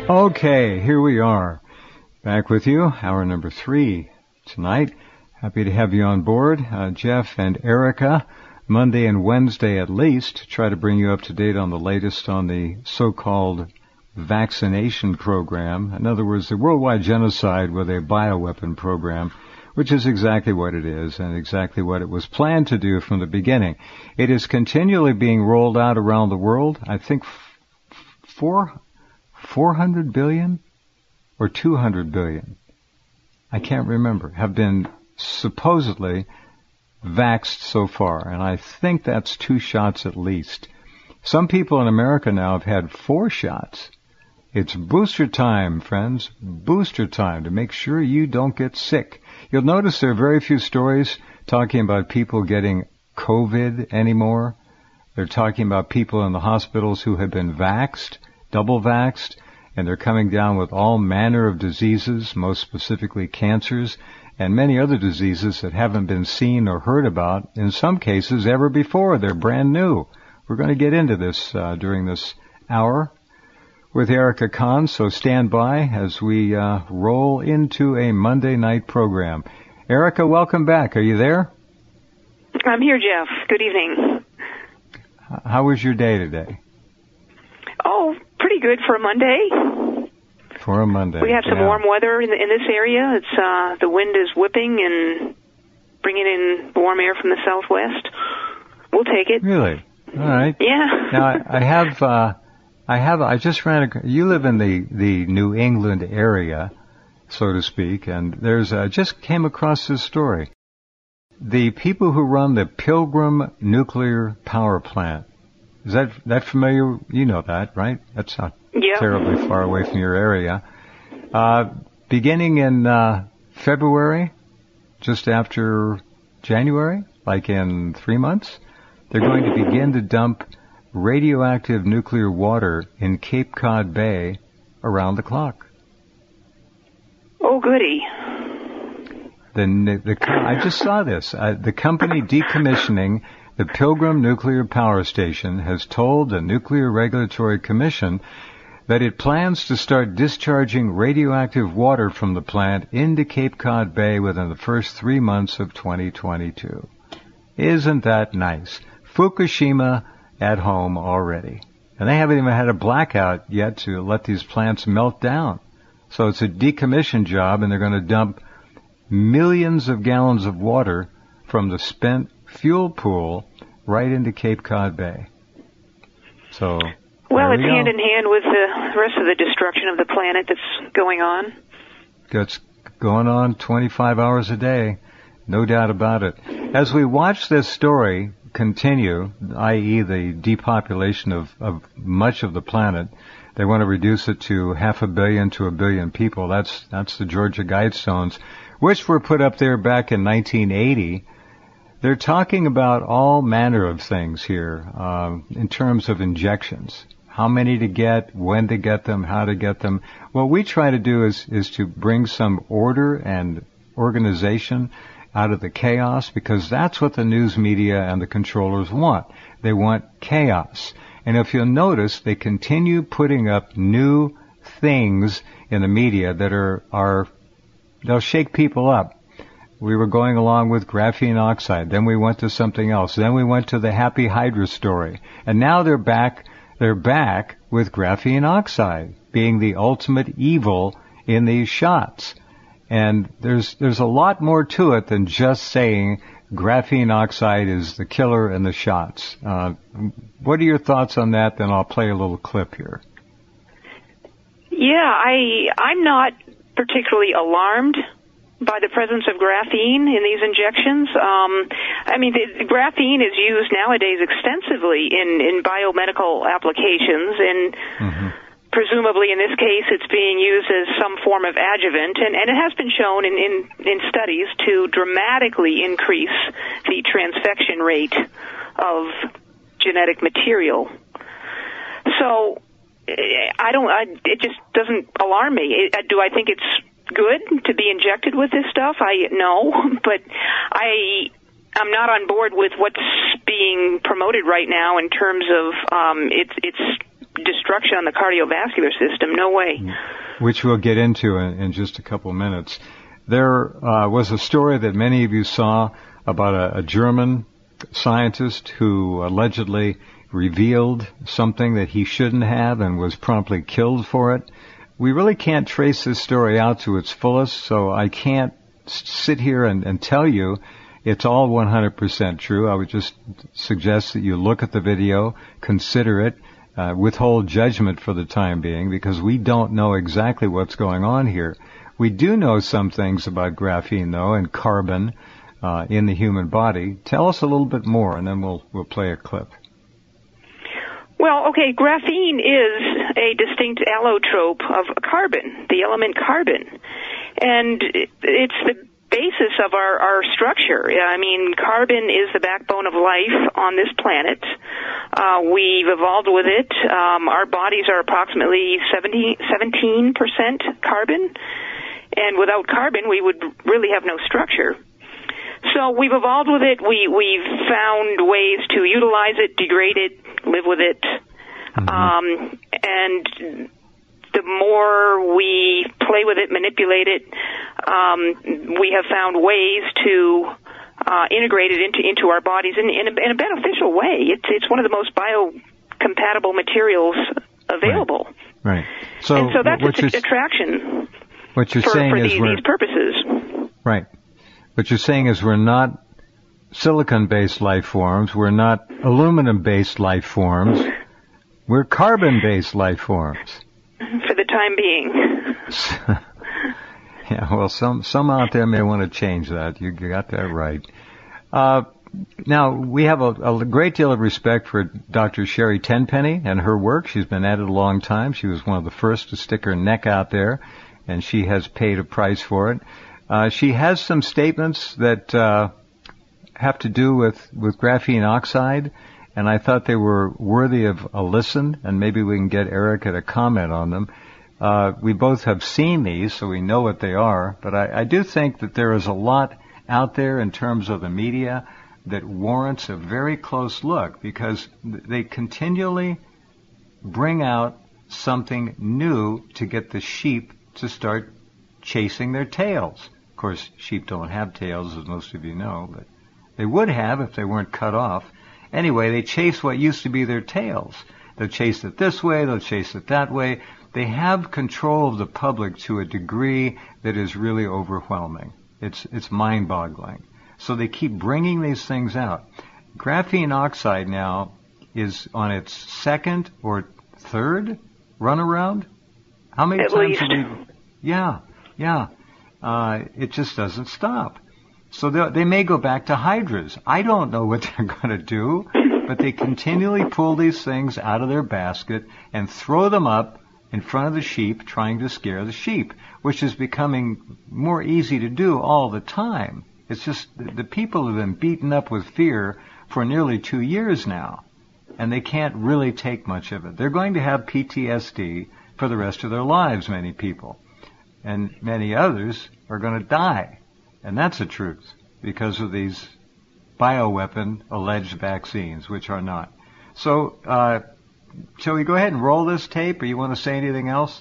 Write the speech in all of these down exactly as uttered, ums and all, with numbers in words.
Okay, here we are. Back with you, hour number three tonight. Happy to have you on board. Uh, Jeff and Erica, Monday and Wednesday at least, to try to bring you up to date on the latest on the so-called vaccination program. In other words, the worldwide genocide with a bioweapon program, which is exactly what it is and exactly what it was planned to do from the beginning. It is continually being rolled out around the world. I think four, four hundred billion or two hundred billion, I can't remember, have been supposedly vaxxed so far. And I think that's two shots at least. Some people in America now have had four shots. It's booster time, friends. Booster time to make sure you don't get sick. You'll notice there are very few stories talking about people getting COVID anymore. They're talking about people in the hospitals who have been vaxxed, double vaxxed, and they're coming down with all manner of diseases, most specifically cancers, and many other diseases that haven't been seen or heard about, in some cases, ever before. They're brand new. We're going to get into this uh, during this hour with Erica Kahn, so stand by as we uh, roll into a Monday night program. Erica, welcome back. Are you there? I'm here, Jeff. Good evening. How was your day today? Oh, pretty good for a Monday. For a Monday. We have some yeah. warm weather in, the, in this area. It's uh, the wind is whipping and bringing in warm air from the southwest. We'll take it. Really? All right. Yeah. Now, I, I have... Uh, I have, I just ran, a, you live in the, the New England area, so to speak, and there's, I uh, just came across this story. The people who run the Pilgrim Nuclear Power Plant, is that, that familiar? You know that, right? That's not yeah. terribly far away from your area. Uh, beginning in, uh, February, just after January, like in three months, they're going to begin to dump radioactive nuclear water in Cape Cod Bay around the clock. Oh, goody. The, the, I just saw this. Uh, the company decommissioning the Pilgrim Nuclear Power Station has told the Nuclear Regulatory Commission that it plans to start discharging radioactive water from the plant into Cape Cod Bay within the first three months of twenty twenty-two. Isn't that nice? Fukushima at home already. And they haven't even had a blackout yet to let these plants melt down. So it's a decommission job, and they're going to dump millions of gallons of water from the spent fuel pool right into Cape Cod Bay. So, well, it's we hand in hand with the rest of the destruction of the planet that's going on. It's going on twenty-five hours a day, no doubt about it. As we watch this story continue, that is the depopulation of, of much of the planet, they want to reduce it to half a billion to a billion people. That's that's the Georgia Guidestones, which were put up there back in nineteen eighty. They're talking about all manner of things here uh, in terms of injections. How many to get, when to get them, how to get them. What we try to do is, is to bring some order and organization out of the chaos, because that's what the news media and the controllers want. They want chaos. And if you'll notice, they continue putting up new things in the media that are, are, they'll shake people up. We were going along with graphene oxide, then we went to something else, then we went to the Happy Hydra story, and now they're back, they're back with graphene oxide being the ultimate evil in these shots. And there's there's a lot more to it than just saying graphene oxide is the killer in the shots. Uh, what are your thoughts on that? Then I'll play a little clip here. Yeah, I I'm not particularly alarmed by the presence of graphene in these injections. Um, I mean, the, graphene is used nowadays extensively in in biomedical applications, and mm-hmm. presumably in this case it's being used as some form of adjuvant, and, and it has been shown in, in, in studies to dramatically increase the transfection rate of genetic material. So I don't, I, it just doesn't alarm me. It, do I think it's good to be injected with this stuff? I no, but I I'm not on board with what's being promoted right now in terms of um, its its destruction on the cardiovascular system. No way. Which we'll get into in, in just a couple of minutes. There uh, was a story that many of you saw about a, a German scientist who allegedly revealed something that he shouldn't have and was promptly killed for it. We really can't trace this story out to its fullest, so I can't sit here and, and tell you it's all one hundred percent true. I would just suggest that you look at the video, consider it, uh, withhold judgment for the time being, because we don't know exactly what's going on here. We do know some things about graphene, though, and carbon uh, in the human body. Tell us a little bit more, and then we'll we'll play a clip. Well, okay, graphene is a distinct allotrope of carbon, the element carbon. And it's the basis of our, our structure. I mean, carbon is the backbone of life on this planet. Uh, we've evolved with it. Um, our bodies are approximately seventy, seventeen percent carbon. And without carbon, we would really have no structure. So we've evolved with it. We, we've found ways to utilize it, degrade it, live with it. Mm-hmm. Um, and the more we play with it, manipulate it, um, we have found ways to uh, integrate it into, into our bodies in, in, a, in a beneficial way. It's, it's one of the most biocompatible materials available. Right. right. So, and so that's what its attraction what you're for, saying for is these, these purposes. Right. What you're saying is we're not silicon-based life forms. We're not aluminum-based life forms. We're carbon-based life forms. For the time being. Yeah, well, some some out there may want to change that. You got that right. Uh, now, we have a, a great deal of respect for Doctor Sherry Tenpenny and her work. She's been at it a long time. She was one of the first to stick her neck out there, and she has paid a price for it. Uh, she has some statements that uh, have to do with, with graphene oxide, and I thought they were worthy of a listen, and maybe we can get Erica to comment on them. Uh, we both have seen these, so we know what they are, but I, I do think that there is a lot out there in terms of the media that warrants a very close look, because they continually bring out something new to get the sheep to start chasing their tails. Of course, sheep don't have tails, as most of you know, but they would have if they weren't cut off. Anyway, they chase what used to be their tails. They'll chase it this way, they'll chase it that way. They have control of the public to a degree that is really overwhelming. It's, it's mind-boggling. So they keep bringing these things out. Graphene oxide now is on its second or third runaround. How many At times least. have we? Yeah, yeah. Uh, it just doesn't stop. So they may go back to hydras. I don't know what they're going to do, but they continually pull these things out of their basket and throw them up in front of the sheep, trying to scare the sheep, which is becoming more easy to do all the time. It's just the people have been beaten up with fear for nearly two years now, and they can't really take much of it. They're going to have P T S D for the rest of their lives, many people. And many others are going to die. And that's the truth, because of these bioweapon alleged vaccines, which are not. So, uh, shall we go ahead and roll this tape, or you want to say anything else?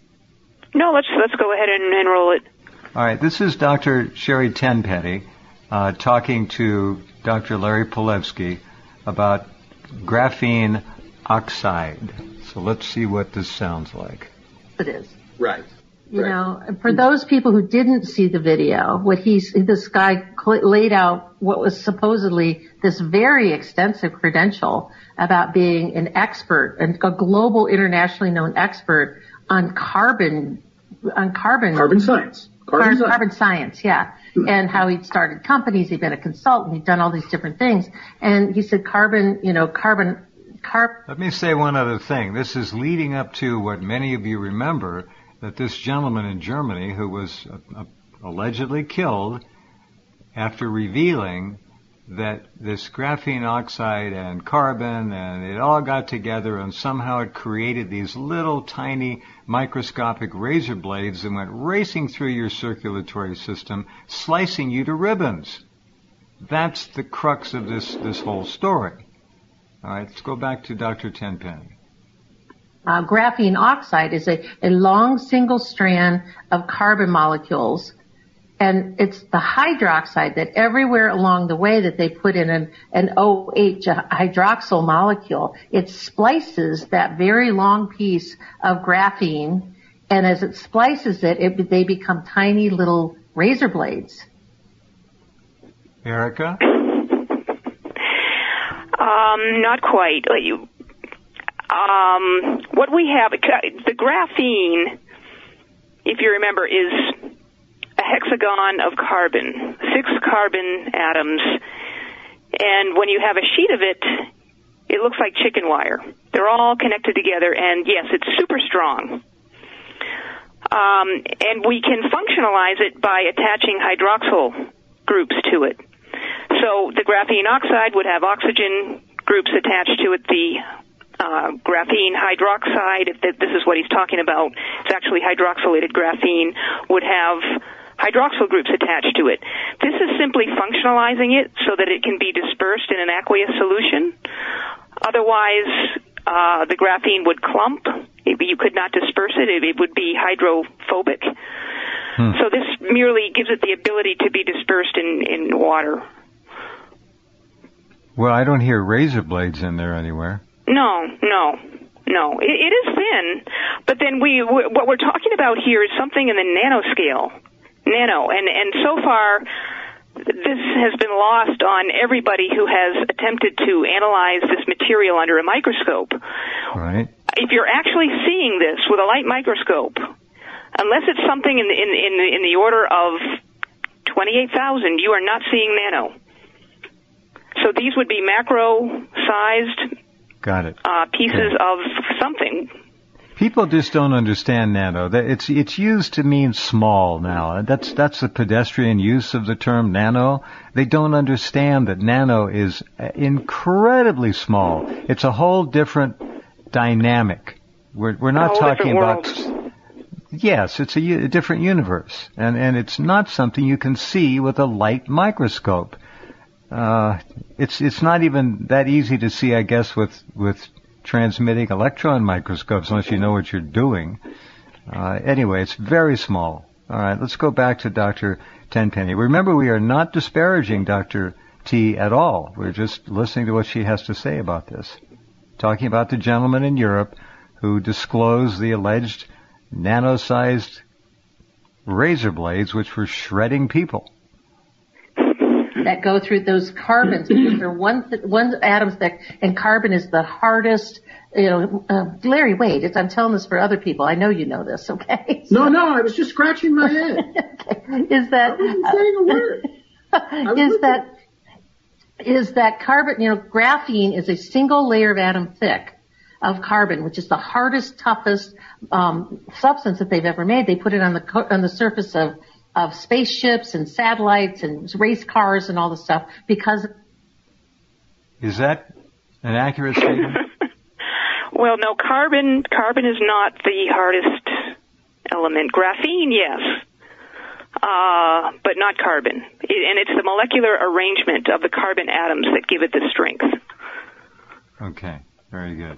No, let's let's go ahead and, and roll it. All right, this is Doctor Sherry Tenpenny uh, talking to Doctor Larry Pilevsky about graphene oxide. So let's see what this sounds like. It is. Right. You know, for those people who didn't see the video, what he's, this guy cl- laid out what was supposedly this very extensive credential about being an expert, and a global, internationally known expert on carbon, on carbon. Carbon science. Carbon, Carbon, science. carbon science, yeah. And how he'd started companies, he'd been a consultant, he'd done all these different things. And he said carbon, you know, carbon, carb. Let me say one other thing. This is leading up to what many of you remember, that this gentleman in Germany who was uh, uh, allegedly killed after revealing that this graphene oxide and carbon and it all got together and somehow it created these little tiny microscopic razor blades that went racing through your circulatory system, slicing you to ribbons. That's the crux of this, this whole story. All right, let's go back to Doctor Tenpenny. Uh, graphene oxide is a, a long single strand of carbon molecules. And it's the hydroxide that everywhere along the way that they put in an, an O H, a hydroxyl molecule, it splices that very long piece of graphene. And as it splices it, it they become tiny little razor blades. Erica? Um, not quite. You, um, what we have, the graphene, if you remember, is a hexagon of carbon, six carbon atoms, and when you have a sheet of it, it looks like chicken wire. They're all connected together, and yes, it's super strong. Um, and we can functionalize it by attaching hydroxyl groups to it. So the graphene oxide would have oxygen groups attached to it. The uh, graphene hydroxide, if this is what he's talking about, it's actually hydroxylated graphene, would have hydroxyl groups attached to it. This is simply functionalizing it so that it can be dispersed in an aqueous solution. Otherwise, uh, the graphene would clump. It, you could not disperse it. it. It would be hydrophobic. Hmm. So this merely gives it the ability to be dispersed in, in water. Well, I don't hear razor blades in there anywhere. No, no, no. It, it is thin, but then we what we're talking about here is something in the nanoscale. Nano, and, and so far, this has been lost on everybody who has attempted to analyze this material under a microscope. Right. If you're actually seeing this with a light microscope, unless it's something in the, in, in the, in the order of twenty-eight thousand, you are not seeing nano. So these would be macro-sized Got it. Uh, pieces yeah. of something. People just don't understand nano. It's it's used to mean small now. That's that's the pedestrian use of the term nano. They don't understand that nano is incredibly small. It's a whole different dynamic. We're we're not talking about. Yes, it's a, a different universe, and and it's not something you can see with a light microscope. Uh, it's it's not even that easy to see, I guess, with with transmitting electron microscopes, unless you know what you're doing. Uh, anyway, it's very small. All right, let's go back to Doctor Tenpenny. Remember, we are not disparaging Doctor T at all. We're just listening to what she has to say about this. Talking about the gentleman in Europe who disclosed the alleged nano-sized razor blades which were shredding people. That go through those carbons. Because they're one, one atoms that, and carbon is the hardest, you know, uh, Larry, wait, it's, I'm telling this for other people. I know you know this, okay? So, no, no, I was just scratching my head. Okay. Is that, I wasn't saying a word. is that, is that carbon, you know, graphene is a single layer of atom thick of carbon, which is the hardest, toughest, um, substance that they've ever made. They put it on the, on the surface of of spaceships and satellites and race cars and all this stuff because... Is that an accurate statement? Well, no, carbon, carbon is not the hardest element. Graphene, yes, uh, but not carbon. It, and it's the molecular arrangement of the carbon atoms that give it the strength. Okay, very good.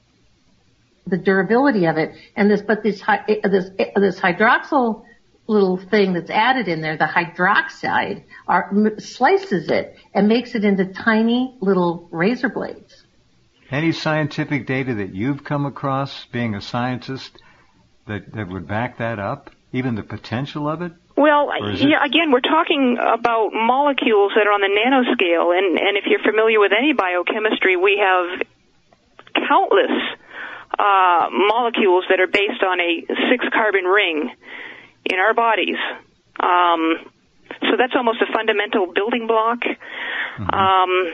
The durability of it, and this, but this, this, this hydroxyl little thing that's added in there, the hydroxide, are, slices it and makes it into tiny little razor blades. Any scientific data that you've come across, being a scientist, that, that would back that up? Even the potential of it? Well, yeah, again, we're talking about molecules that are on the nanoscale, and, and if you're familiar with any biochemistry, we have countless uh, molecules that are based on a six-carbon ring in our bodies. Um, so that's almost a fundamental building block. Mm-hmm. Um,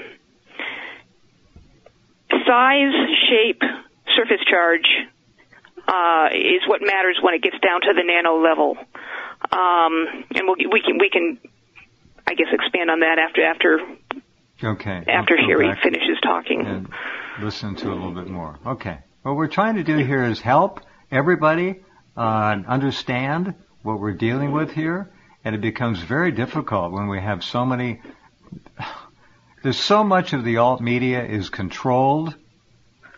size, shape, surface charge uh, is what matters when it gets down to the nano level. Um, and we'll, we can, we can, I guess, expand on that after after okay. after Sherry finishes talking. And listen to a little bit more. Okay. What we're trying to do here is help everybody uh, understand what we're dealing with here, and it becomes very difficult when we have so many, there's so much of the alt media is controlled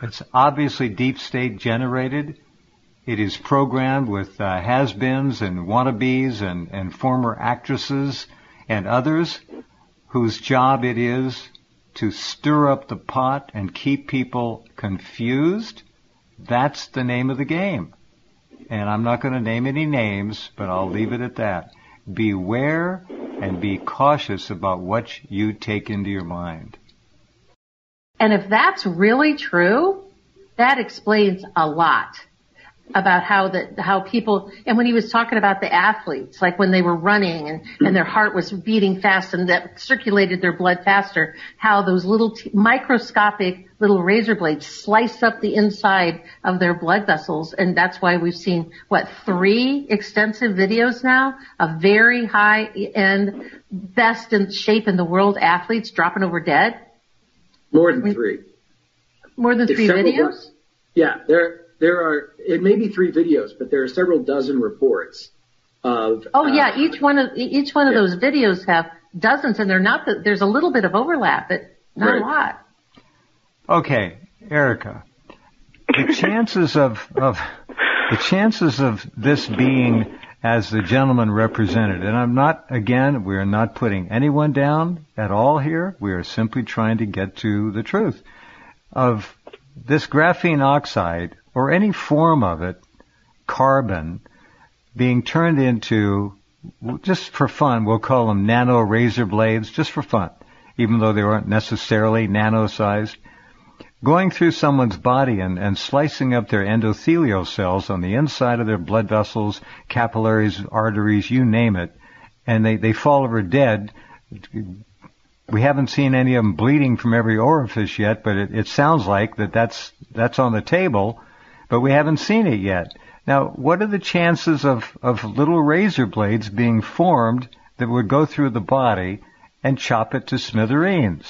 It's obviously deep state generated. It is programmed with uh, has-beens and wannabes and, and former actresses and others whose job it is to stir up the pot and keep people confused. That's the name of the game. And I'm not going to name any names, but I'll leave it at that. Beware and be cautious about what you take into your mind. And if that's really true, that explains a lot about how the how people, and when he was talking about the athletes, like when they were running and, and their heart was beating fast and that circulated their blood faster, how those little t- microscopic little razor blades slice up the inside of their blood vessels. And that's why we've seen, what, three extensive videos now of very high-end, best in shape in the world athletes dropping over dead. More than three. More than There's three several- videos? Yeah, there there are, it may be three videos, but there are several dozen reports of... Oh, yeah, uh, each one of each one of yeah. those videos have dozens, and they're not the, there's a little bit of overlap, but not Right. a lot. Okay, Erica, the chances of, of the chances of this being as the gentleman represented, and I'm not, again, we are not putting anyone down at all here. We are simply trying to get to the truth of this graphene oxide, or any form of it, carbon, being turned into, just for fun, we'll call them nano razor blades, just for fun, even though they aren't necessarily nano-sized, going through someone's body and, and slicing up their endothelial cells on the inside of their blood vessels, capillaries, arteries, you name it, and they, they fall over dead. We haven't seen any of them bleeding from every orifice yet, but it, it sounds like that that's, that's on the table, but we haven't seen it yet. Now, what are the chances of, of little razor blades being formed that would go through the body and chop it to smithereens?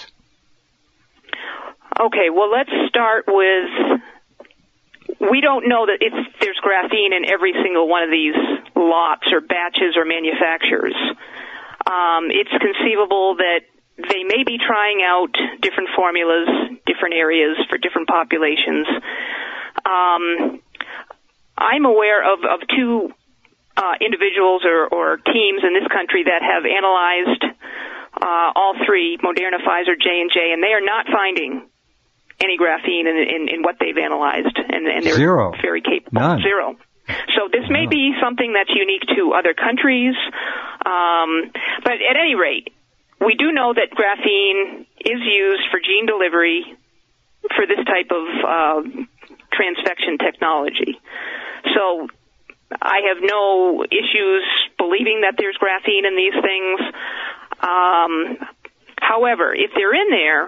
Okay, well, let's start with, we don't know that if there's graphene in every single one of these lots or batches or manufacturers. Um, it's conceivable that they may be trying out different formulas, different areas for different populations. Um, I'm aware of, of two uh, individuals or, or teams in this country that have analyzed uh, all three, Moderna, Pfizer, J and J, and they are not finding any graphene in, in, in what they've analyzed, and, and they're Zero. very capable. None. Zero. So this may be something that's unique to other countries, um, but at any rate, we do know that graphene is used for gene delivery for this type of uh, transfection technology. So I have no issues believing that there's graphene in these things. Um, however, if they're in there,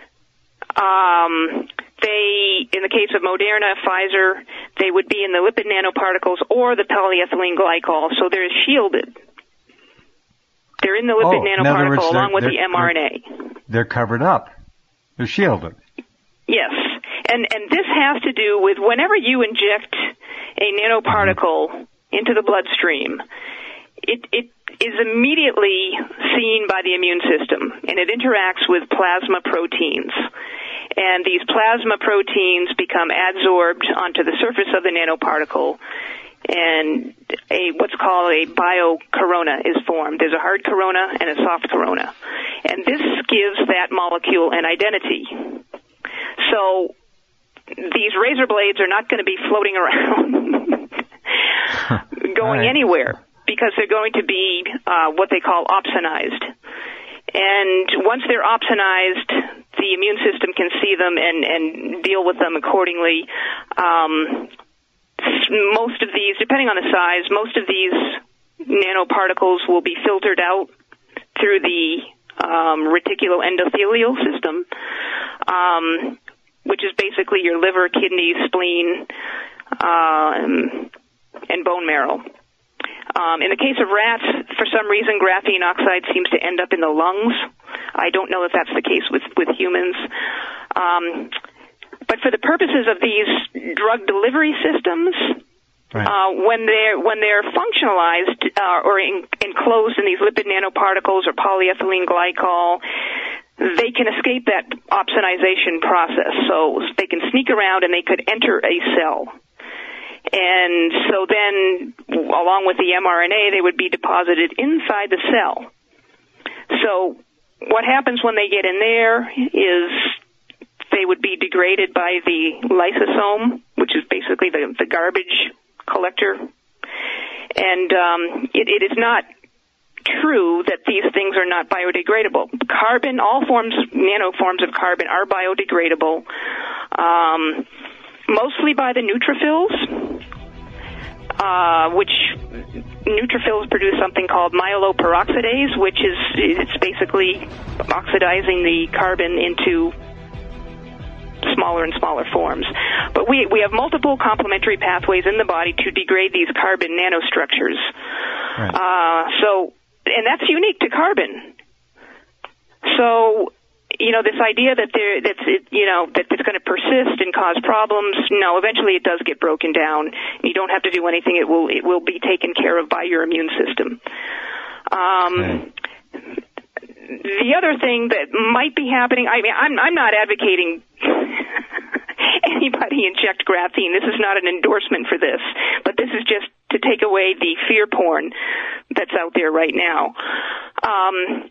um, they, in the case of Moderna, Pfizer, they would be in the lipid nanoparticles or the polyethylene glycol, so they're shielded. They're in the lipid Oh, in other nanoparticle words, along with they're- the mRNA. They're covered up. They're shielded. Yes, and and this has to do with whenever you inject a nanoparticle into the bloodstream, it it is immediately seen by the immune system, and it interacts with plasma proteins. And these plasma proteins become adsorbed onto the surface of the nanoparticle, and a what's called a biocorona is formed. There's a hard corona and a soft corona, and this gives that molecule an identity. So these razor blades are not going to be floating around going right. anywhere, because they're going to be uh, what they call opsonized. And once they're opsonized, the immune system can see them and, and deal with them accordingly. Um, most of these, depending on the size, most of these nanoparticles will be filtered out through the um, reticuloendothelial system, um, which is basically your liver, kidney, spleen, um, and bone marrow. Um, in the case of rats, for some reason, graphene oxide seems to end up in the lungs. I don't know if that's the case with, with humans. Um, but for the purposes of these drug delivery systems, Right. uh, when they're when they're functionalized uh, or in, enclosed in these lipid nanoparticles or polyethylene glycol, they can escape that opsonization process. So they can sneak around and they could enter a cell. And so then, along with the mRNA, they would be deposited inside the cell. So what happens when they get in there is they would be degraded by the lysosome, which is basically the, the garbage collector. And um, it, it is not true that these things are not biodegradable. Carbon, all forms, nanoforms of carbon are biodegradable, um, mostly by the neutrophils, uh, which neutrophils produce something called myeloperoxidase, which is it's basically oxidizing the carbon into smaller and smaller forms. But we we have multiple complementary pathways in the body to degrade these carbon nanostructures. Right. Uh, so, and that's unique to carbon. So, you know, this idea that there that's it, you know that it's going to persist and cause problems. No, eventually it does get broken down. You don't have to do anything. It will it will be taken care of by your immune system. Um, okay. The other thing that might be happening, I mean, I'm, I'm not advocating anybody inject graphene. This is not an endorsement for this, but this is just to take away the fear porn that's out there right now. Um,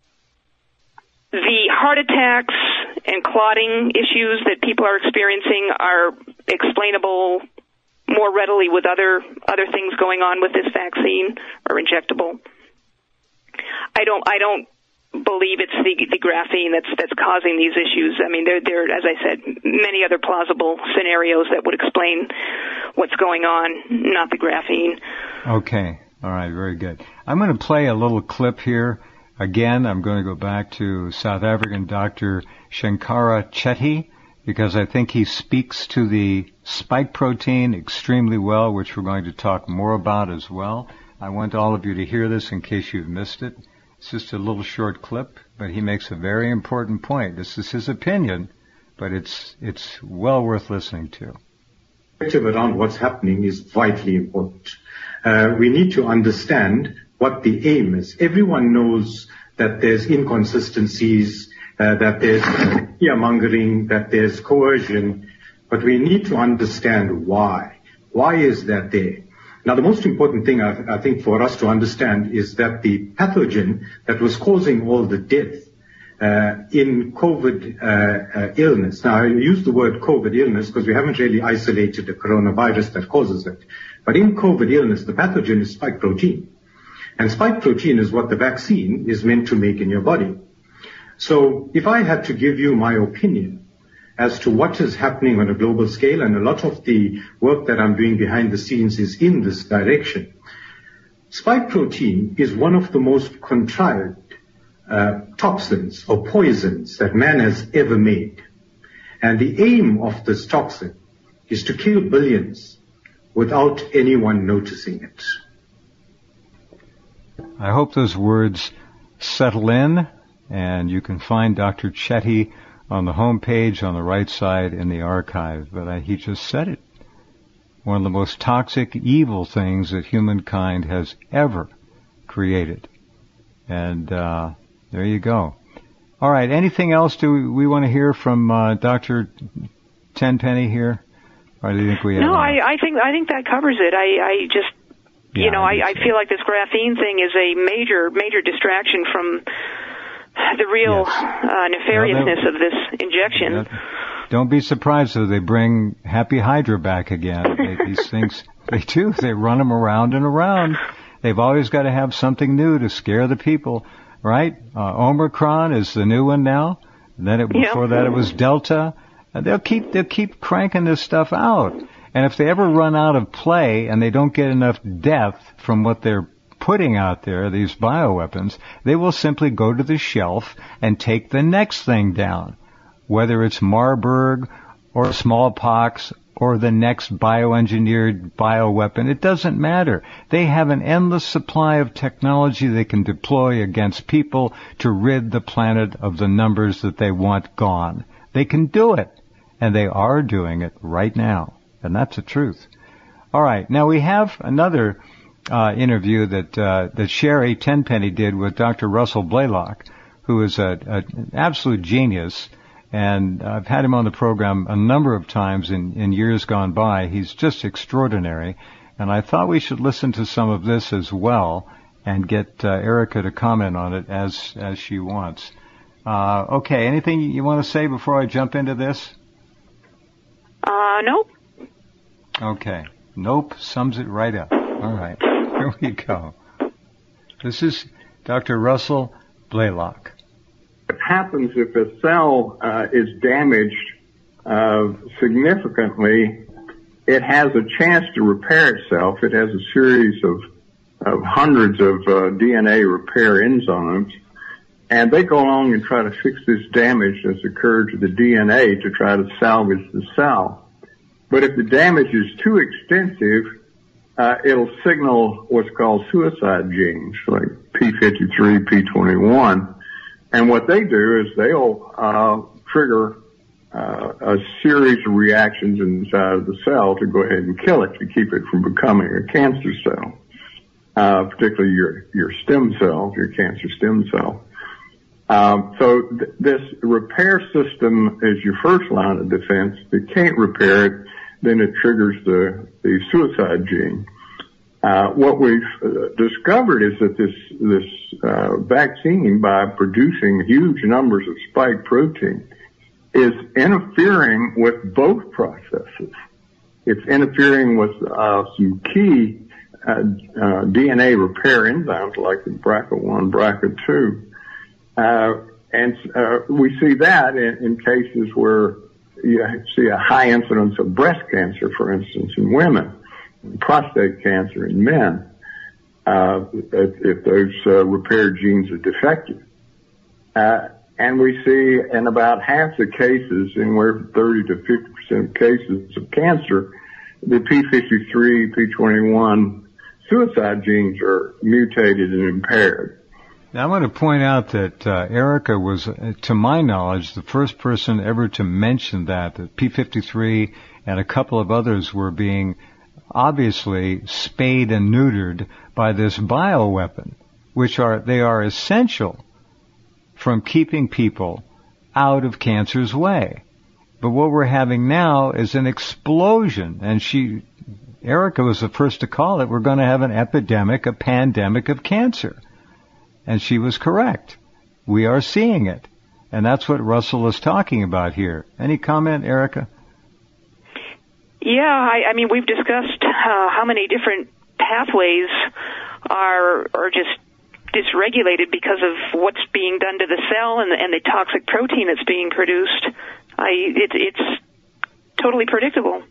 the heart attacks and clotting issues that people are experiencing are explainable more readily with other other things going on with this vaccine or injectable. I don't, I don't believe it's the, the graphene that's that's causing these issues. I mean, there, there, as I said, many other plausible scenarios that would explain what's going on, not the graphene. Okay, all right, very good. I'm going to play a little clip here. Again, I'm going to go back to South African Doctor Shankara Chetty, because I think he speaks to the spike protein extremely well, which we're going to talk more about as well. I want all of you to hear this in case you've missed it. It's just a little short clip, but he makes a very important point. This is his opinion, but it's it's well worth listening to. Around what's happening is vitally important. Uh, we need to understand what the aim is. Everyone knows that there's inconsistencies, uh, that there's fear-mongering, that there's coercion, but we need to understand why. Why is that there? Now, the most important thing I, I think for us to understand is that the pathogen that was causing all the death uh, in COVID uh, uh, illness. Now, I use the word COVID illness because we haven't really isolated the coronavirus that causes it. But in COVID illness, the pathogen is spike protein. And spike protein is what the vaccine is meant to make in your body. So if I had to give you my opinion as to what is happening on a global scale, and a lot of the work that I'm doing behind the scenes is in this direction. Spike protein is one of the most contrived uh, toxins or poisons that man has ever made. And the aim of this toxin is to kill billions without anyone noticing it. I hope those words settle in, and you can find Doctor Chetty on the home page on the right side in the archive. But I, he just said it. One of the most toxic, evil things that humankind has ever created. And uh, there you go. All right. Anything else do we, we want to hear from uh, Doctor Tenpenny here? Or do you think we have? No, I, I think I think that covers it. I, I just, you yeah, know, I, I, I feel like this graphene thing is a major, major distraction from the real yes. uh, nefariousness well, of this injection. Yeah. Don't be surprised if they bring Happy Hydra back again. They, these things, they do. They run them around and around. They've always got to have something new to scare the people, right? Uh, Omicron is the new one now. And then it, before yep. that, it was Delta. And they'll keep they'll keep cranking this stuff out. And if they ever run out of play and they don't get enough death from what they're putting out there, these bioweapons, they will simply go to the shelf and take the next thing down, whether it's Marburg or smallpox or the next bioengineered bioweapon. It doesn't matter. They have an endless supply of technology they can deploy against people to rid the planet of the numbers that they want gone. They can do it, and they are doing it right now, and that's the truth. All right, now we have another Uh, interview that uh, that Sherry Tenpenny did with Doctor Russell Blaylock who is a, a, an absolute genius. And I've had him on the program a number of times in, in years gone by. He's just extraordinary. And I thought we should listen to some of this as well and get uh, Erica to comment on it as as she wants. Uh, okay, anything you want to say before I jump into this? Uh, nope. Okay. Nope sums it right up. All right. Here we go. This is Doctor Russell Blaylock. What happens if a cell uh, is damaged uh, significantly, it has a chance to repair itself. It has a series of, of hundreds of uh, D N A repair enzymes, and they go along and try to fix this damage that's occurred to the D N A to try to salvage the cell. But if the damage is too extensive, uh, it'll signal what's called suicide genes, like P fifty-three, P twenty-one. And what they do is they'll uh, trigger uh, a series of reactions inside of the cell to go ahead and kill it, to keep it from becoming a cancer cell, uh, particularly your, your stem cells, your cancer stem cell. Um, so th- this repair system is your first line of defense. If it can't repair it, then it triggers the, the suicide gene. Uh, what we've uh, discovered is that this, this, uh, vaccine, by producing huge numbers of spike protein, is interfering with both processes. It's interfering with, uh, some key, uh, uh, D N A repair enzymes like the B R C A one, B R C A two. Uh, and, uh, we see that in, in cases where you see a high incidence of breast cancer, for instance, in women. Prostate cancer in men, uh, if, if those uh, repair genes are defective. Uh, and we see in about half the cases, anywhere from thirty to fifty percent of cases of cancer, the P fifty-three, P twenty-one suicide genes are mutated and impaired. Now, I want to point out that uh, Erica was, uh, to my knowledge, the first person ever to mention that, that P fifty-three and a couple of others were being obviously spayed and neutered by this bioweapon, which are, they are essential from keeping people out of cancer's way. But what we're having now is an explosion, and she, Erica was the first to call it, we're going to have an epidemic, a pandemic of cancer. And she was correct. We are seeing it. And that's what Russell is talking about here. Any comment, Erica? Yeah, I, I mean, we've discussed uh, how many different pathways are are just dysregulated because of what's being done to the cell and the, and the toxic protein that's being produced. I, it, it's totally predictable.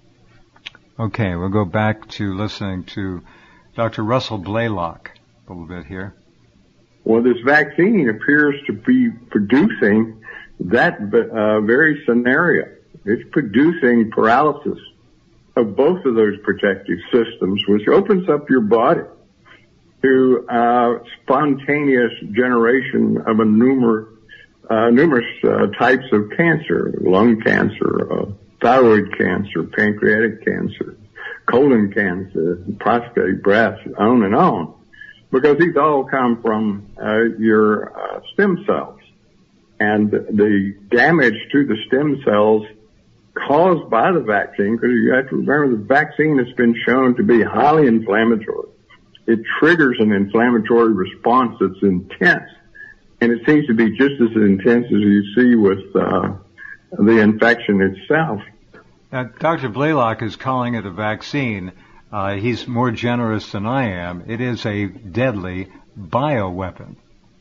Okay, we'll go back to listening to Doctor Russell Blaylock a little bit here. Well, this vaccine appears to be producing that uh, very scenario. It's producing paralysis of both of those protective systems, which opens up your body to uh, spontaneous generation of a numer, uh, numerous uh, types of cancer: lung cancer, uh, thyroid cancer, pancreatic cancer, colon cancer, prostate, breast, on and on, because these all come from uh, your uh, stem cells, and the damage to the stem cells caused by the vaccine, because you have to remember the vaccine has been shown to be highly inflammatory. It triggers an inflammatory response that's intense, and it seems to be just as intense as you see with uh, the infection itself. Now, Doctor Blaylock is calling it a vaccine. Uh, he's more generous than I am. It is a deadly bioweapon.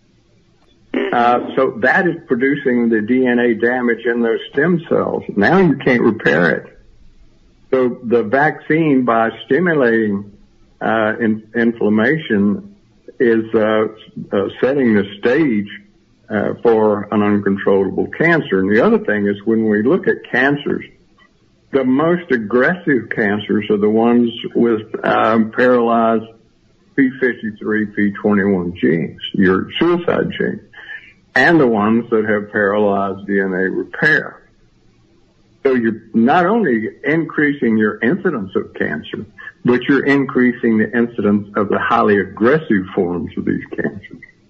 Uh, so that is producing the D N A damage in those stem cells. Now you can't repair it. So the vaccine, by stimulating uh, in, inflammation, is uh, uh, setting the stage uh, for an uncontrollable cancer. And the other thing is, when we look at cancers, the most aggressive cancers are the ones with um, paralyzed P fifty-three, P twenty-one genes, your suicide gene, and the ones that have paralyzed D N A repair. So you're not only increasing your incidence of cancer, but you're increasing the incidence of the highly aggressive forms of these cancers.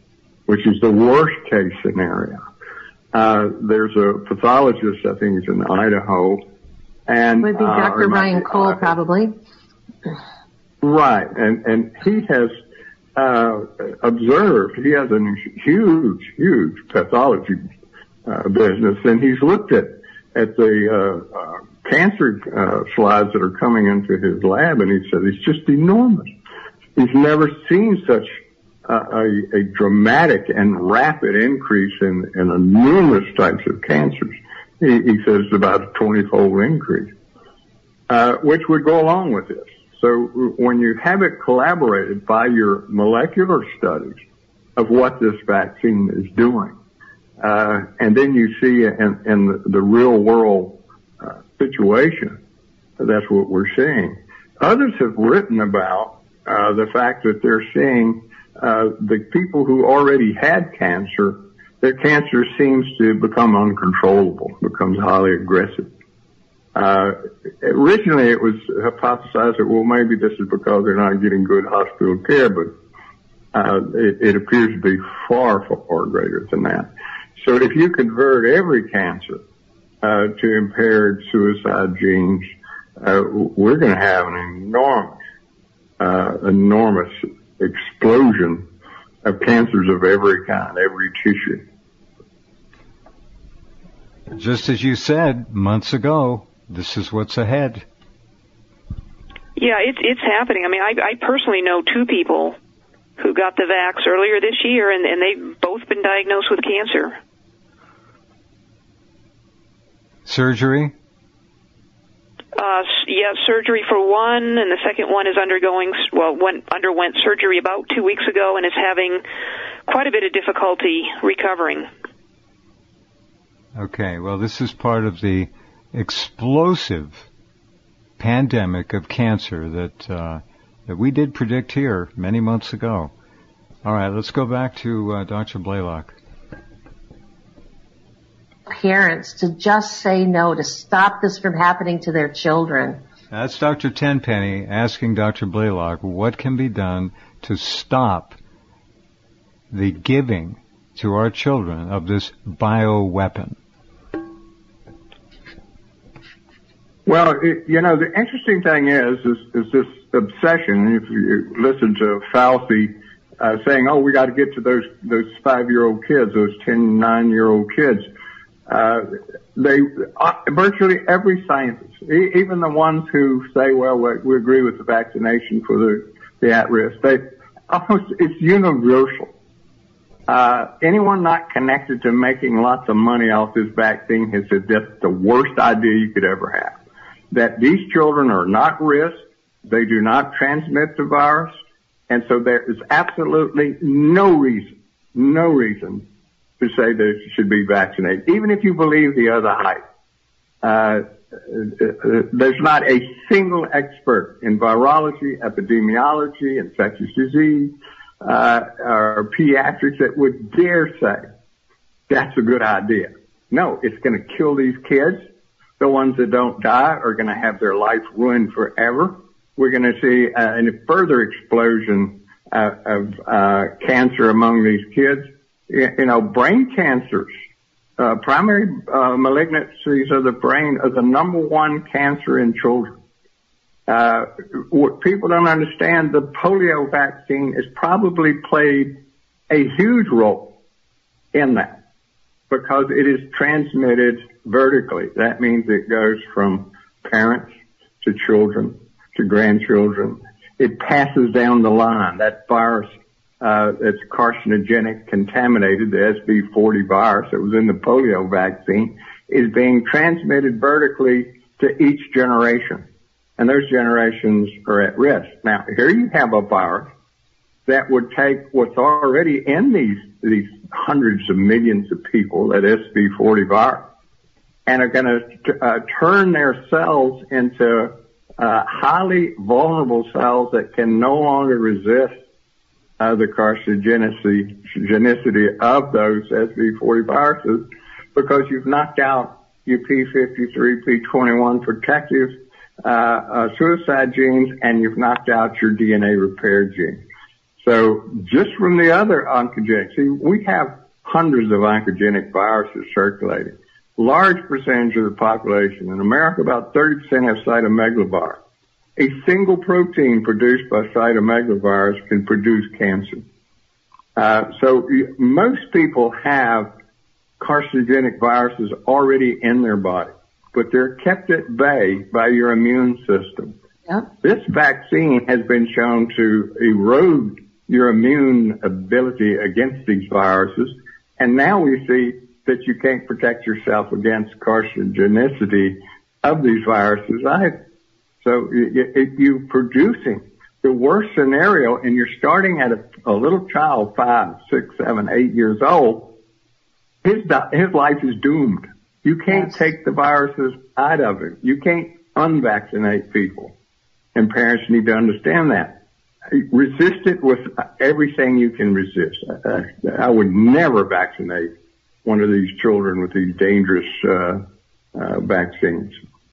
which is the worst case scenario. Uh, there's a pathologist, I think it's in Idaho, and would be Doctor Uh, Ryan Cole, uh, probably. Right, and and he has uh, observed. He has a huge, huge pathology uh, business, and he's looked at at the uh, uh, cancer uh, slides that are coming into his lab, and he said it's just enormous. He's never seen such uh, a, a dramatic and rapid increase in, in numerous types of cancers. He, he says it's about a twenty-fold increase, uh, which would go along with this. So when you have it collaborated by your molecular studies of what this vaccine is doing, uh, and then you see in, in the, the real world uh, situation, that's what we're seeing. Others have written about uh, the fact that they're seeing uh, the people who already had cancer, their cancer seems to become uncontrollable, becomes highly aggressive. Uh, originally it was hypothesized that, well, maybe this is because they're not getting good hospital care, but, uh, it, it appears to be far, far greater than that. So if you convert every cancer, uh, to impaired suicide genes, uh, we're going to have an enormous, uh, enormous explosion of cancers of every kind, every tissue. Just as you said months ago, this is what's ahead. Yeah, it's it's happening. I mean, I, I personally know two people who got the vax earlier this year, and, and they've both been diagnosed with cancer. Surgery? Uh, yeah, surgery for one, and the second one is undergoing, well, went, underwent surgery about two weeks ago and is having quite a bit of difficulty recovering. Okay, well, this is part of the explosive pandemic of cancer that uh, that we did predict here many months ago. All right, let's go back to uh, Doctor Blaylock. Parents to just say no, to stop this from happening to their children. That's Doctor Tenpenny asking Doctor Blaylock what can be done to stop the giving to our children of this bioweapon. Well, it, you know, the interesting thing is, is, is this obsession. If you listen to Fauci uh, saying, "Oh, we got to get to those those five-year-old kids, those ten, nine-year-old kids," uh, they uh, virtually every scientist, e- even the ones who say, "Well, we, we agree with the vaccination for the the at-risk," they almost it's universal. Uh, anyone not connected to making lots of money off this vaccine has said that's the worst idea you could ever have. That these children are not risk, they do not transmit the virus, and so there is absolutely no reason, no reason to say they should be vaccinated. Even if you believe the other hype, uh, there's not a single expert in virology, epidemiology, infectious disease, uh, or pediatrics that would dare say that's a good idea. No, it's going to kill these kids. The ones that don't die are going to have their life ruined forever. We're going to see uh, a further explosion uh, of uh, cancer among these kids. You know, brain cancers, uh, primary uh, malignancies of the brain are the number one cancer in children. Uh, what people don't understand, the polio vaccine has probably played a huge role in that because it is transmitted vertically. That means it goes from parents to children to grandchildren. It passes down the line. That virus uh, that's carcinogenic, contaminated, the S B forty virus that was in the polio vaccine, is being transmitted vertically to each generation. And those generations are at risk. Now, here you have a virus that would take what's already in these these hundreds of millions of people, that S B forty virus, and are going to uh, turn their cells into uh, highly vulnerable cells that can no longer resist uh, the carcinogenicity genicity of those S B forty viruses because you've knocked out your P fifty-three, P twenty-one protective uh, uh, suicide genes, and you've knocked out your D N A repair gene. So just from the other oncogenic, see, we have hundreds of oncogenic viruses circulating. Large percentage of the population. In America, about thirty percent have cytomegalovirus. A single protein produced by cytomegalovirus can produce cancer. Uh, so most people have carcinogenic viruses already in their body, but they're kept at bay by your immune system. Yep. This vaccine has been shown to erode your immune ability against these viruses, and now we see that you can't protect yourself against carcinogenicity of these viruses either. So if you're producing the worst scenario, and you're starting at a, a little child, five, six, seven, eight years old, his his life is doomed. You can't yes. take the viruses out of it. You can't unvaccinate people, and parents need to understand that. Resist it with everything you can resist. Uh, I would never vaccinate one of these children with these dangerous uh, uh, vaccines.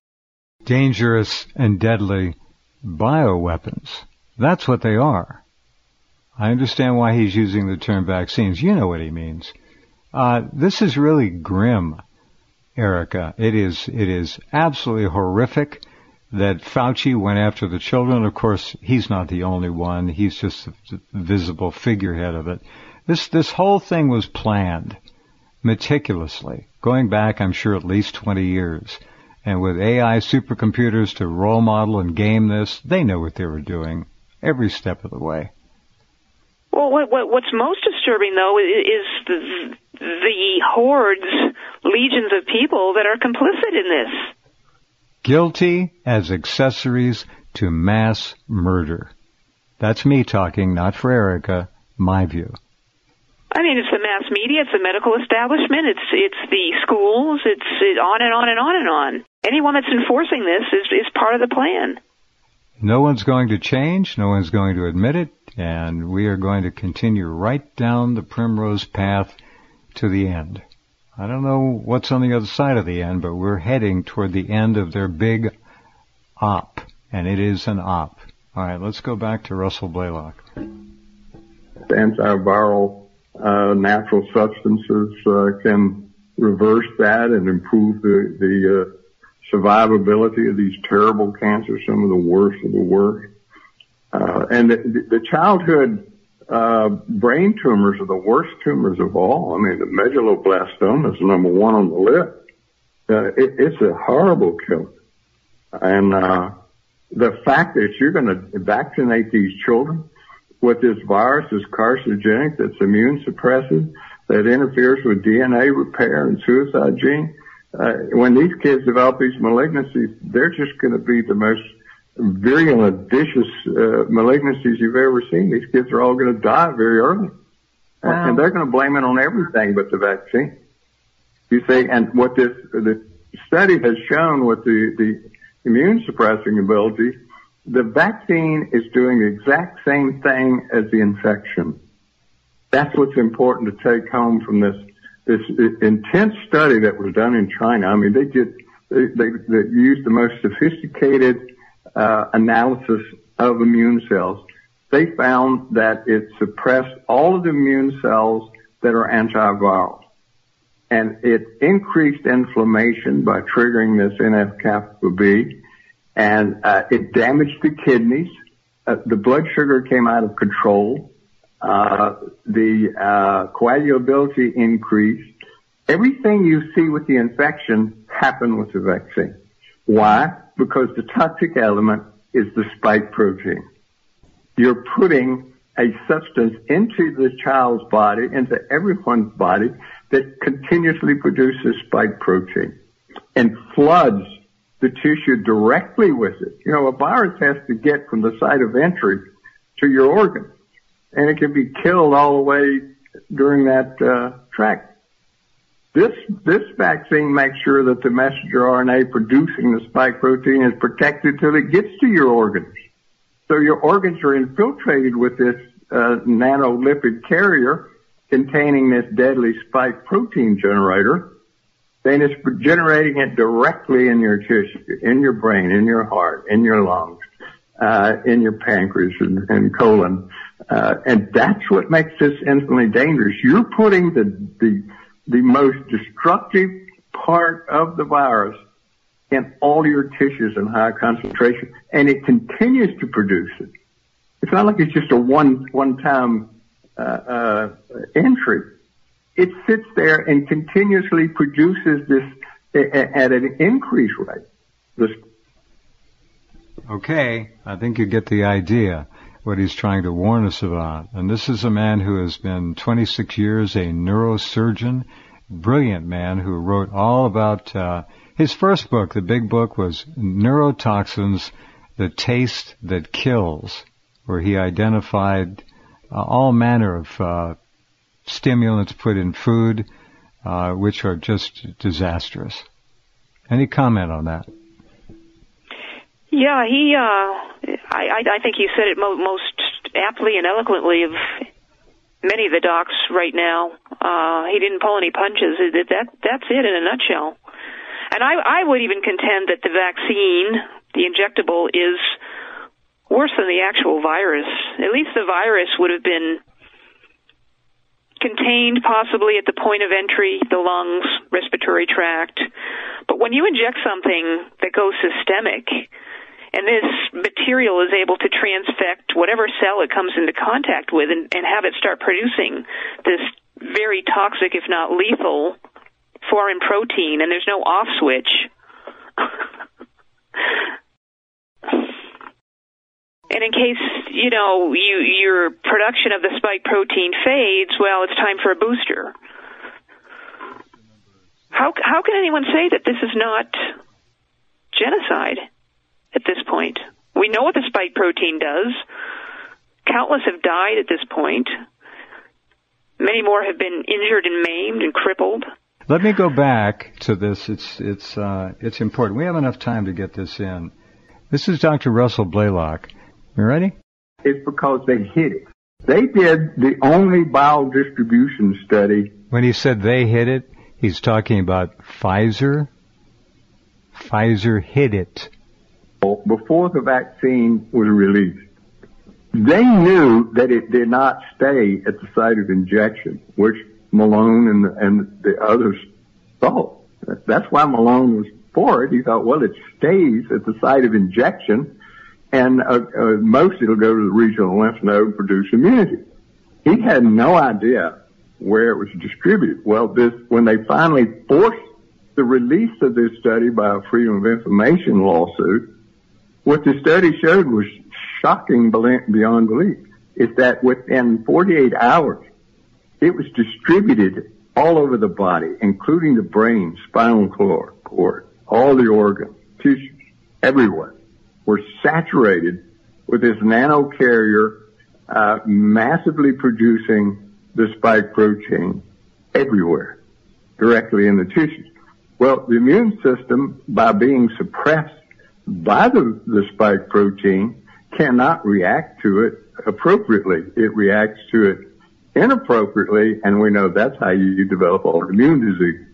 Dangerous and deadly bioweapons. That's what they are. I understand why he's using the term vaccines. You know what he means. Uh, this is really grim, Erica. It is, it is absolutely horrific that Fauci went after the children. Of course, he's not the only one. He's just the visible figurehead of it. This, this whole thing was planned meticulously, going back, I'm sure, at least twenty years. And with A I supercomputers to role model and game this, they know what they were doing every step of the way. Well, what, what, what's most disturbing, though, is the, the hordes, legions of people that are complicit in this. Guilty as accessories to mass murder. That's me talking, not for Erica, my view. I mean, it's the mass media, it's the medical establishment, it's it's the schools, it's it, on and on and on and on. Anyone that's enforcing this is, is part of the plan. No one's going to change, no one's going to admit it, and we are going to continue right down the primrose path to the end. I don't know what's on the other side of the end, but we're heading toward the end of their big op, and it is an op. All right, let's go back to Russell Blaylock. Antiviral uh, natural substances uh, can reverse that and improve the, the uh, survivability of these terrible cancers, some of the worst of the worst. Uh, and the, the childhood uh, brain tumors are the worst tumors of all. I mean, the medulloblastoma is number one on the list. Uh, it, it's a horrible killer. And uh, the fact that you're going to vaccinate these children with this virus is carcinogenic, that's immune suppressive, that interferes with D N A repair and suicide gene. Uh, when these kids develop these malignancies, they're just going to be the most virulent, vicious uh, malignancies you've ever seen. These kids are all going to die very early. Wow. And they're going to blame it on everything but the vaccine. You see, and what this the study has shown with the, the immune suppressing ability, the vaccine is doing the exact same thing as the infection. That's what's important to take home from this this intense study that was done in China. I mean, they did they, they, they used the most sophisticated uh, analysis of immune cells. They found that it suppressed all of the immune cells that are antiviral, and it increased inflammation by triggering this N F kappa B, and uh, it damaged the kidneys. Uh, the blood sugar came out of control. Uh, the, uh, coagulability increased. Everything you see with the infection happened with the vaccine. Why? Because the toxic element is the spike protein. You're putting a substance into the child's body, into everyone's body, that continuously produces spike protein and floods the tissue directly with it. You know, a virus has to get from the site of entry to your organ, and it can be killed all the way during that uh, track. This this vaccine makes sure that the messenger R N A producing the spike protein is protected till it gets to your organs. So your organs are infiltrated with this uh, nanolipid carrier containing this deadly spike protein generator. Then it's generating it directly in your tissue, in your brain, in your heart, in your lungs, uh, in your pancreas and, and colon. Uh, and that's what makes this infinitely dangerous. You're putting the, the, the most destructive part of the virus in all your tissues in high concentration, and it continues to produce it. It's not like it's just a one, one-time, uh, uh, entry. It sits there and continuously produces this at an increased rate. This Okay, I think you get the idea, what he's trying to warn us about. And this is a man who has been twenty-six years a neurosurgeon, brilliant man who wrote all about, uh, his first book, the big book, was Neurotoxins, The Taste That Kills, where he identified uh, all manner of uh, stimulants put in food, uh, which are just disastrous. Any comment on that? Yeah, he, uh, I, I think he said it mo- most aptly and eloquently of many of the docs right now. Uh, he didn't pull any punches. It, that, that's it in a nutshell. And I, I would even contend that the vaccine, the injectable, is worse than the actual virus. At least the virus would have been contained possibly at the point of entry, the lungs, respiratory tract. But when you inject something that goes systemic, and this material is able to transfect whatever cell it comes into contact with and, and have it start producing this very toxic, if not lethal, foreign protein, and there's no off switch. And in case, you know, you, your production of the spike protein fades, well, it's time for a booster. How, how can anyone say that this is not genocide at this point? We know what the spike protein does. Countless have died at this point. Many more have been injured and maimed and crippled. Let me go back to this. It's it's uh, it's important. We have enough time to get this in. This is Doctor Russell Blaylock. You ready? It's because they hid it. They did the only biodistribution study. When he said they hid it, he's talking about Pfizer. Pfizer hid it. Before the vaccine was released. They knew that it did not stay at the site of injection, which Malone and the, and the others thought. That's why Malone was for it. He thought, well, it stays at the site of injection, and uh, uh, most it'll go to the regional lymph node and produce immunity. He had no idea where it was distributed. Well, this when they finally forced the release of this study by a Freedom of Information lawsuit, what the study showed was shocking beyond belief. Is that within forty-eight hours, it was distributed all over the body, including the brain, spinal cord, all the organs, tissues, everywhere, were saturated with this nanocarrier, uh, massively producing the spike protein everywhere, directly in the tissues. Well, the immune system, by being suppressed by the, the spike protein, cannot react to it appropriately. It reacts to it inappropriately, and we know that's how you develop autoimmune disease.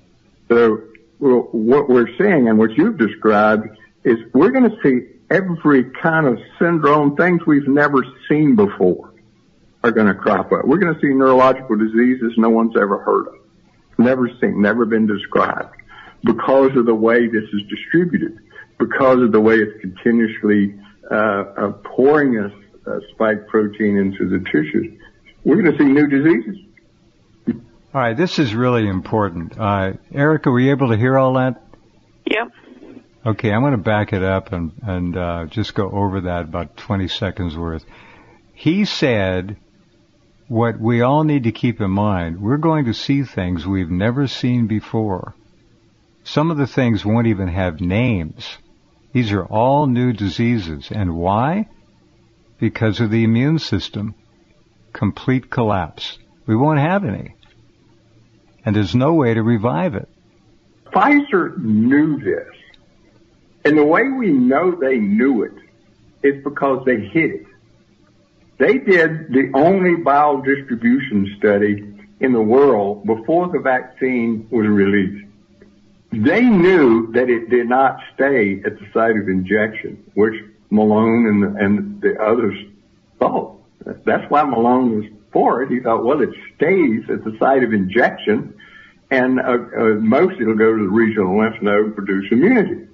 So well, what we're seeing and what you've described is we're going to see every kind of syndrome, things we've never seen before, are going to crop up. We're going to see neurological diseases no one's ever heard of, never seen, never been described, because of the way this is distributed, because of the way it's continuously uh, uh pouring a, a spike protein into the tissues. We're going to see new diseases. All right, this is really important. Uh, Erica, were you able to hear all that? Yep. Okay, I'm going to back it up and, and uh, just go over that about twenty seconds worth. He said what we all need to keep in mind, we're going to see things we've never seen before. Some of the things won't even have names. These are all new diseases. And why? Because of the immune system. Complete collapse. We won't have any. And there's no way to revive it. Pfizer knew this. And the way we know they knew it is because they hid it. They did the only biodistribution study in the world before the vaccine was released. They knew that it did not stay at the site of injection, which Malone and the, and the others thought. That's why Malone was for it. He thought, well, it stays at the site of injection, and uh, uh, most it'll go to the regional lymph node and produce immunity.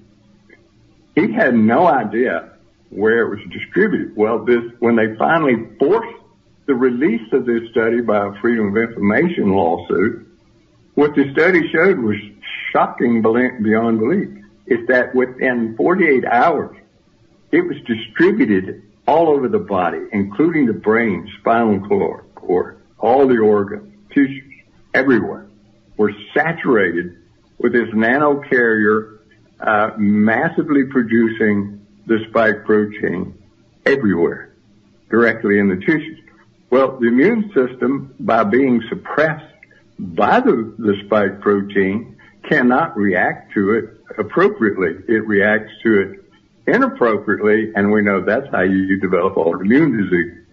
He had no idea where it was distributed. Well, this when they finally forced the release of this study by a Freedom of Information lawsuit, what the study showed was shocking beyond belief. Is that within forty-eight hours, it was distributed all over the body, including the brain, spinal cord, all the organs, tissues, everywhere, were saturated with this nanocarrier, uh, massively producing the spike protein everywhere, directly in the tissues. Well, the immune system, by being suppressed by the, the spike protein, cannot react to it appropriately. It reacts to it inappropriately, and we know that's how you develop autoimmune disease.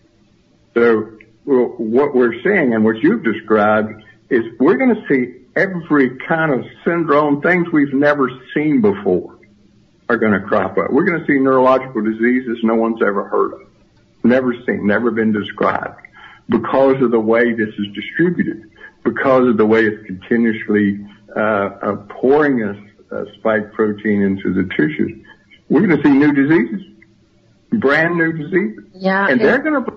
So well, what we're seeing and what you've described is we're going to see every kind of syndrome, things we've never seen before are going to crop up. We're going to see neurological diseases no one's ever heard of, never seen, never been described, because of the way this is distributed, because of the way it's continuously uh, uh, pouring a, a spike protein into the tissues. We're going to see new diseases, brand new diseases. Yeah. And they're going to...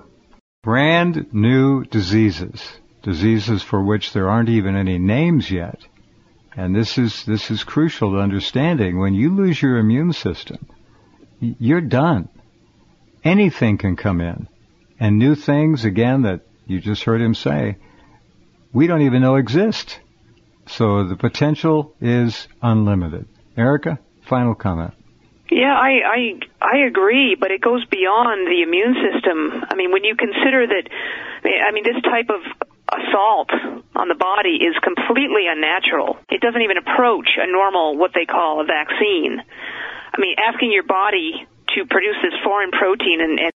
Brand new diseases, diseases for which there aren't even any names yet. And this is, this is crucial to understanding. When you lose your immune system, you're done. Anything can come in. And new things, again, that you just heard him say, we don't even know exist. So the potential is unlimited. Erica, final comment. Yeah, I, I I agree, but it goes beyond the immune system. I mean, when you consider that, I mean, this type of assault on the body is completely unnatural. It doesn't even approach a normal, what they call a vaccine. I mean, asking your body to produce this foreign protein and, and